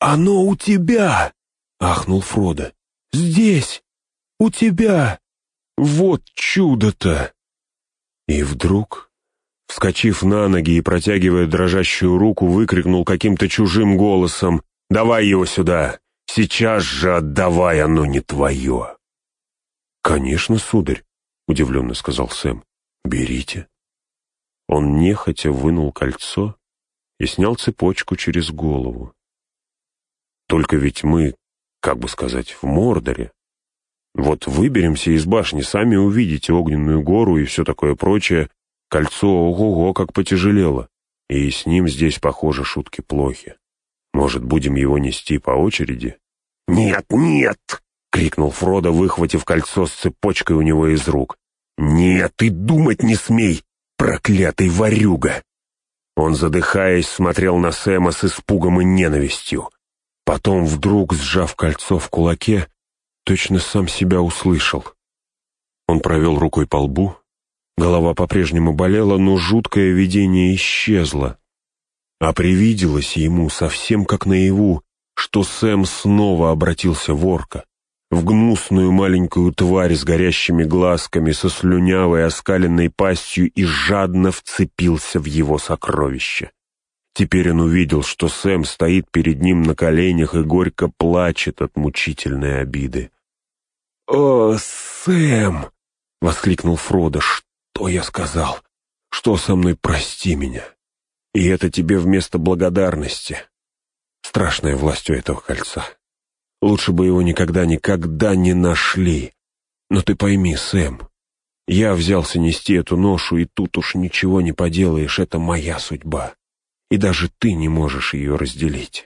«Оно у тебя!» — ахнул Фродо. «Здесь! У тебя! Вот чудо-то!» И вдруг, вскочив на ноги и протягивая дрожащую руку, выкрикнул каким-то чужим голосом: «Давай его сюда! Сейчас же отдавай, оно не твое!» «Конечно, сударь», — удивленно сказал Сэм. «Берите». Он нехотя вынул кольцо и снял цепочку через голову. «Только ведь мы, как бы сказать, в Мордоре. Вот выберемся из башни, сами увидите огненную гору и все такое прочее. Кольцо ого-го как потяжелело, и с ним здесь, похоже, шутки плохи. Может, будем его нести по очереди?» «Нет, нет!» — крикнул Фродо, выхватив кольцо с цепочкой у него из рук. «Нет, и думать не смей, проклятый ворюга!» Он, задыхаясь, смотрел на Сэма с испугом и ненавистью. Потом, вдруг, сжав кольцо в кулаке, точно сам себя услышал. Он провел рукой по лбу, голова по-прежнему болела, но жуткое видение исчезло. А привиделось ему, совсем как наяву, что Сэм снова обратился в орка, в гнусную маленькую тварь с горящими глазками, со слюнявой оскаленной пастью, и жадно вцепился в его сокровище. Теперь он увидел, что Сэм стоит перед ним на коленях и горько плачет от мучительной обиды. «О, Сэм!» — воскликнул Фродо. «Что я сказал? Что со мной? Прости меня. И это тебе вместо благодарности. Страшная власть у этого кольца. Лучше бы его никогда не нашли. Но ты пойми, Сэм, я взялся нести эту ношу, и тут уж ничего не поделаешь, это моя судьба. И даже ты не можешь ее разделить».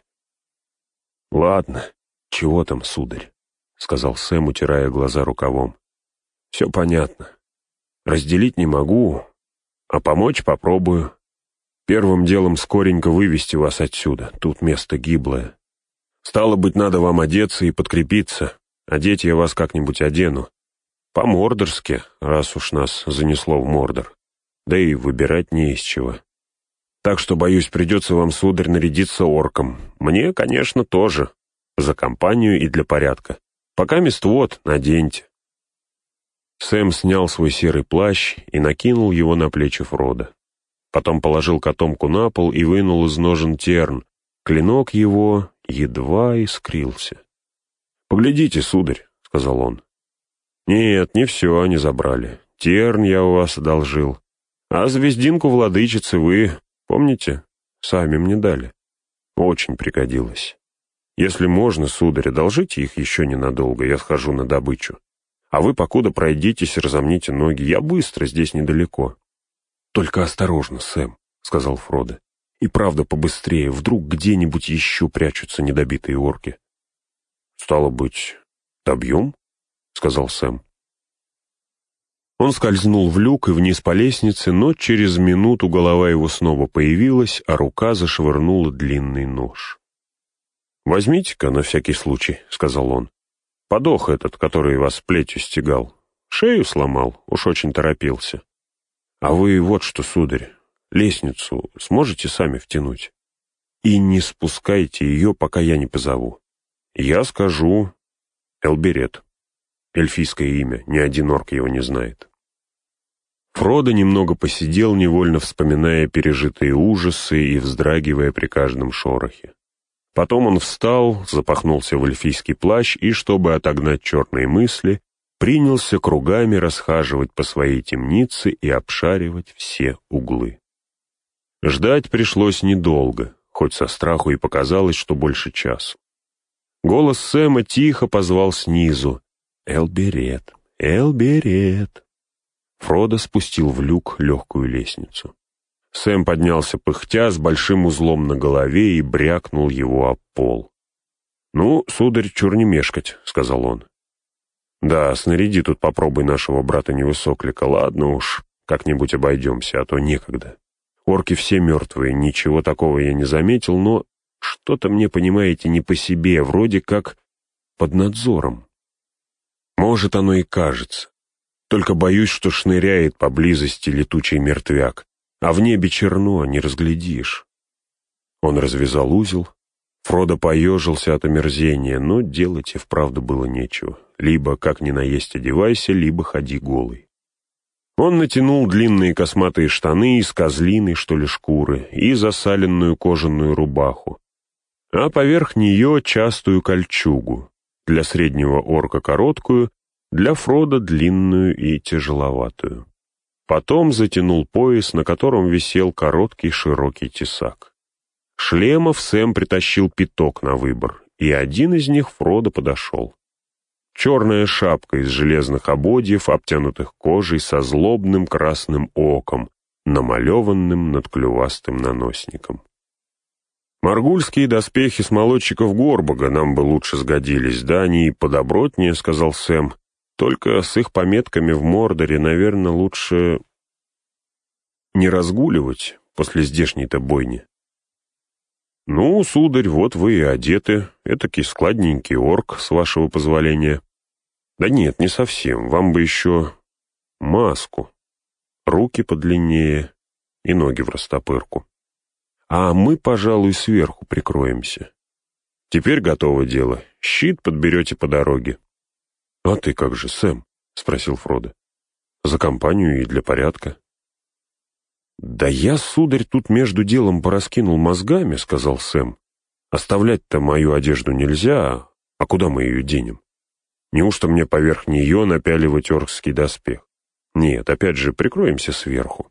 «Ладно, чего там, сударь?» — сказал Сэм, утирая глаза рукавом. «Все понятно. Разделить не могу, а помочь попробую. Первым делом скоренько вывести вас отсюда, тут место гиблое. Стало быть, надо вам одеться и подкрепиться. Одеть я вас как-нибудь одену. По-мордорски, раз уж нас занесло в Мордор. Да и выбирать не из чего. Так что, боюсь, придется вам, сударь, нарядиться орком. Мне, конечно, тоже. За компанию и для порядка. Покамест вот, наденьте». Сэм снял свой серый плащ и накинул его на плечи Фродо. Потом положил котомку на пол и вынул из ножен терн. Клинок его едва искрился. «Поглядите, сударь», — сказал он. «Нет, не все они забрали. Терн я у вас одолжил. А звездинку владычицы вы, помните, сами мне дали. Очень пригодилось. Если можно, сударь, одолжите их еще ненадолго, я схожу на добычу. А вы покуда пройдитесь, разомните ноги, я быстро, здесь недалеко». «Только осторожно, Сэм», — сказал Фродо. «И правда побыстрее, вдруг где-нибудь еще прячутся недобитые орки». «Стало быть, добьем?» — сказал Сэм. Он скользнул в люк и вниз по лестнице, но через минуту голова его снова появилась, а рука зашвырнула длинный нож. «Возьмите-ка на всякий случай», — сказал он. «Подох этот, который вас плетью стегал. Шею сломал, уж очень торопился. А вы вот что, сударь, лестницу сможете сами втянуть? И не спускайте ее, пока я не позову. Я скажу Элберет. Эльфийское имя, ни один орк его не знает». Фродо немного посидел, невольно вспоминая пережитые ужасы и вздрагивая при каждом шорохе. Потом он встал, запахнулся в эльфийский плащ и, чтобы отогнать черные мысли, принялся кругами расхаживать по своей темнице и обшаривать все углы. Ждать пришлось недолго, хоть со страху и показалось, что больше часу. Голос Сэма тихо позвал снизу: «Элберет, Элберет». Фродо спустил в люк легкую лестницу. Сэм поднялся пыхтя с большим узлом на голове и брякнул его об пол. «Ну, сударь, чур не мешкать», — сказал он. «Да, снаряди тут попробуй нашего брата-невысоклика. Ладно уж, как-нибудь обойдемся, а то некогда. Орки все мертвые, ничего такого я не заметил, но что-то мне, понимаете, не по себе, вроде как под надзором. Может, оно и кажется. Только боюсь, что шныряет поблизости летучий мертвяк, а в небе черно, не разглядишь». Он развязал узел, Фродо поежился от омерзения, но делать и вправду было нечего. Либо, как ни наесть, одевайся, либо ходи голый. Он натянул длинные косматые штаны из козлиной, что ли, шкуры и засаленную кожаную рубаху, а поверх нее частую кольчугу, для среднего орка короткую, для Фродо длинную и тяжеловатую. Потом затянул пояс, на котором висел короткий широкий тесак. Шлемов Сэм притащил пяток на выбор, и один из них Фродо подошел. Черная шапка из железных ободьев, обтянутых кожей со злобным красным оком, намалеванным над клювастым наносником. «Маргульские доспехи с молодчиков Горбага нам бы лучше сгодились, да они и подобротнее», — сказал Сэм. «Только с их пометками в Мордоре, наверное, лучше не разгуливать после здешней-то бойни». «Ну, сударь, вот вы и одеты, этакий складненький орк, с вашего позволения». «Да нет, не совсем, вам бы еще маску, руки подлиннее и ноги в растопырку. А мы, пожалуй, сверху прикроемся. Теперь готово дело, щит подберете по дороге». «А ты как же, Сэм?» — спросил Фродо. «За компанию и для порядка». «Да я, сударь, тут между делом пораскинул мозгами», — сказал Сэм. «Оставлять-то мою одежду нельзя, а куда мы ее денем? Неужто мне поверх нее напяливать оркский доспех? Нет, опять же, прикроемся сверху».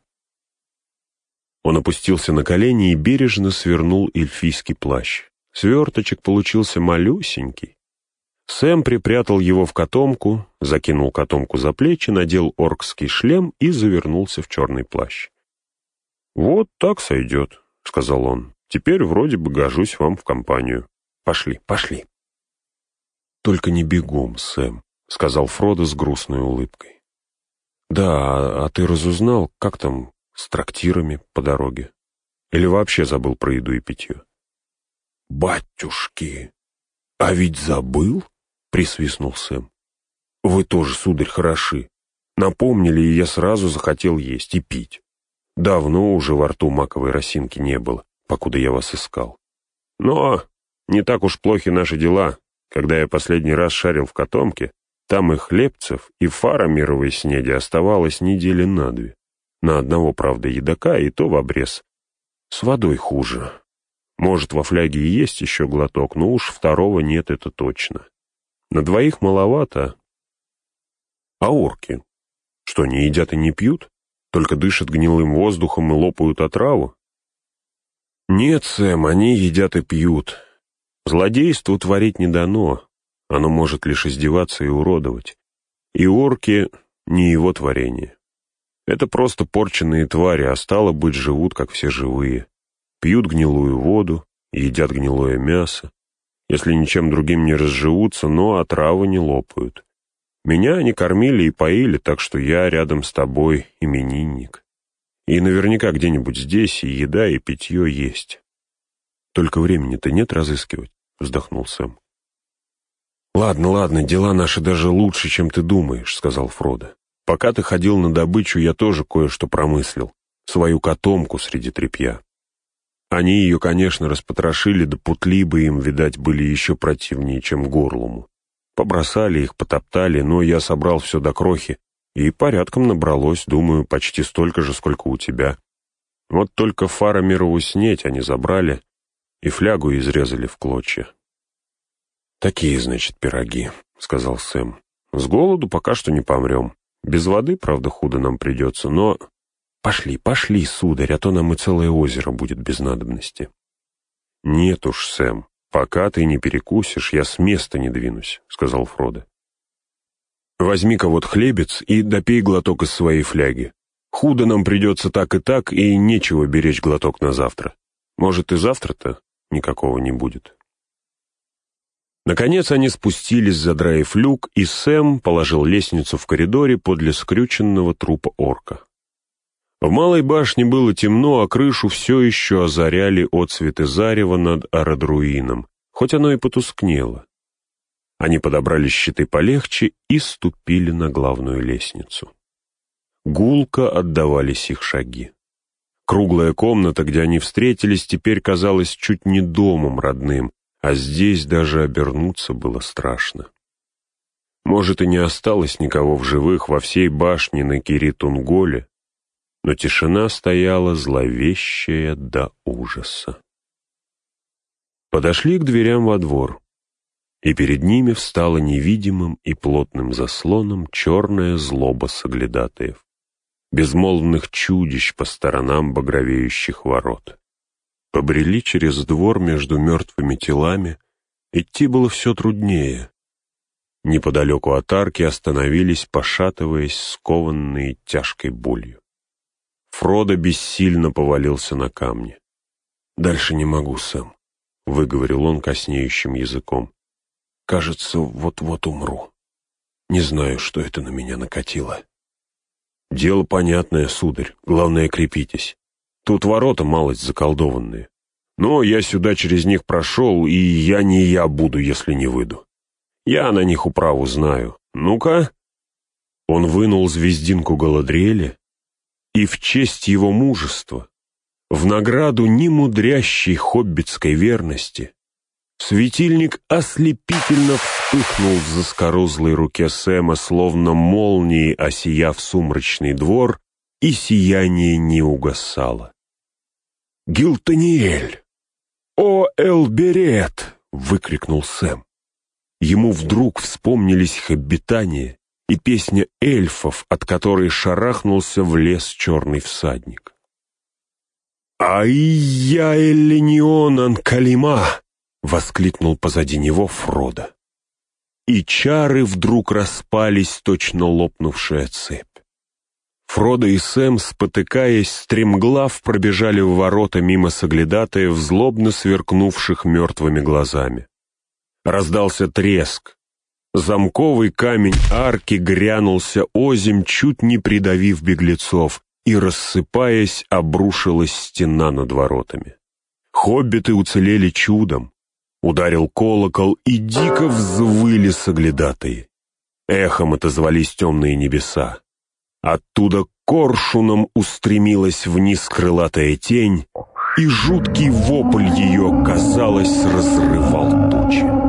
Он опустился на колени и бережно свернул эльфийский плащ. Сверточек получился малюсенький. Сэм припрятал его в котомку, закинул котомку за плечи, надел оркский шлем и завернулся в черный плащ. «Вот так сойдет», — сказал он. «Теперь вроде бы гожусь вам в компанию. Пошли, пошли». «Только не бегом, Сэм», — сказал Фродо с грустной улыбкой. «Да, а ты разузнал, как там с трактирами по дороге? Или вообще забыл про еду и питье?» «Батюшки, а ведь забыл?» — присвистнул Сэм. «Вы тоже, сударь, хороши. Напомнили, и я сразу захотел есть и пить. Давно уже во рту маковой росинки не было, покуда я вас искал. Но не так уж плохи наши дела. Когда я последний раз шарил в котомке, там и хлебцев, и фарамировой снеди оставалось недели на две. На одного, правда, едока, и то в обрез. С водой хуже. Может, во фляге и есть еще глоток, но уж второго нет, это точно. На двоих маловато. А орки? Что, не едят и не пьют? Только дышат гнилым воздухом и лопают отраву? Нет, Сэм, они едят и пьют. Злодейству творить не дано. Оно может лишь издеваться и уродовать. И орки не его творение. Это просто порченные твари, а стало быть, живут, как все живые. Пьют гнилую воду, едят гнилое мясо. Если ничем другим не разживутся, но отравы не лопают. Меня они кормили и поили, так что я рядом с тобой именинник. И наверняка где-нибудь здесь и еда, и питье есть. Только времени-то нет разыскивать, вздохнул Сэм. «Ладно, ладно, дела наши даже лучше, чем ты думаешь», — сказал Фродо. «Пока ты ходил на добычу, я тоже кое-что промыслил. Свою котомку среди тряпья. Они ее, конечно, распотрошили, да путли бы им, видать, были еще противнее, чем горлому. Побросали их, потоптали, но я собрал все до крохи, и порядком набралось, думаю, почти столько же, сколько у тебя. Вот только фарамирову снеть они забрали и флягу изрезали в клочья». «Такие, значит, пироги», — сказал Сэм. «С голоду пока что не помрем. Без воды, правда, худо нам придется, но...» «Пошли, пошли, сударь, а то нам и целое озеро будет без надобности». «Нет уж, Сэм, пока ты не перекусишь, я с места не двинусь», — сказал Фродо. «Возьми-ка вот хлебец и допей глоток из своей фляги. Худо нам придется так, и нечего беречь глоток на завтра. Может, и завтра-то никакого не будет». Наконец они спустились, задраив люк, и Сэм положил лестницу в коридоре подле скрюченного трупа орка. В малой башне было темно, а крышу все еще озаряли отсветы зарева над Арадруином, хоть оно и потускнело. Они подобрали щиты полегче и ступили на главную лестницу. Гулко отдавались их шаги. Круглая комната, где они встретились, теперь казалась чуть не домом родным, а здесь даже обернуться было страшно. Может, и не осталось никого в живых во всей башне на Кири-Тунголе, но тишина стояла зловещая до ужаса. Подошли к дверям во двор, и перед ними встала невидимым и плотным заслоном черная злоба соглядатаев, безмолвных чудищ по сторонам багровеющих ворот. Побрели через двор между мертвыми телами, идти было все труднее. Неподалеку от арки остановились, пошатываясь, скованные тяжкой болью. Фродо бессильно повалился на камни. «Дальше не могу, Сэм», — выговорил он коснеющим языком. «Кажется, вот-вот умру. Не знаю, что это на меня накатило». «Дело понятное, сударь, главное, крепитесь. Тут ворота малость заколдованные. Но я сюда через них прошел, и я не я буду, если не выйду. Я на них управу знаю. Ну-ка». Он вынул звездинку Галадриэля, и в честь его мужества, в награду немудрящей хоббитской верности, светильник ослепительно вспыхнул в заскорузлой руке Сэма, словно молнией осияв сумрачный двор, и сияние не угасало. «Гилтаниэль! О, Элберет!» — выкрикнул Сэм. Ему вдруг вспомнились хоббитания и песня эльфов, от которой шарахнулся в лес черный всадник. «Ай-я Эллинион Анкалима!» — воскликнул позади него Фродо. И чары вдруг распались, точно лопнувшая цепь. Фродо и Сэм, спотыкаясь, стремглав пробежали в ворота мимо соглядатаев, злобно сверкнувших мертвыми глазами. Раздался треск. Замковый камень арки грянулся озимь, чуть не придавив беглецов, и, рассыпаясь, обрушилась стена над воротами. Хоббиты уцелели чудом. Ударил колокол, и дико взвыли соглядатаи. Эхом отозвались темные небеса. Оттуда коршуном устремилась вниз крылатая тень, и жуткий вопль ее, казалось, разрывал тучи.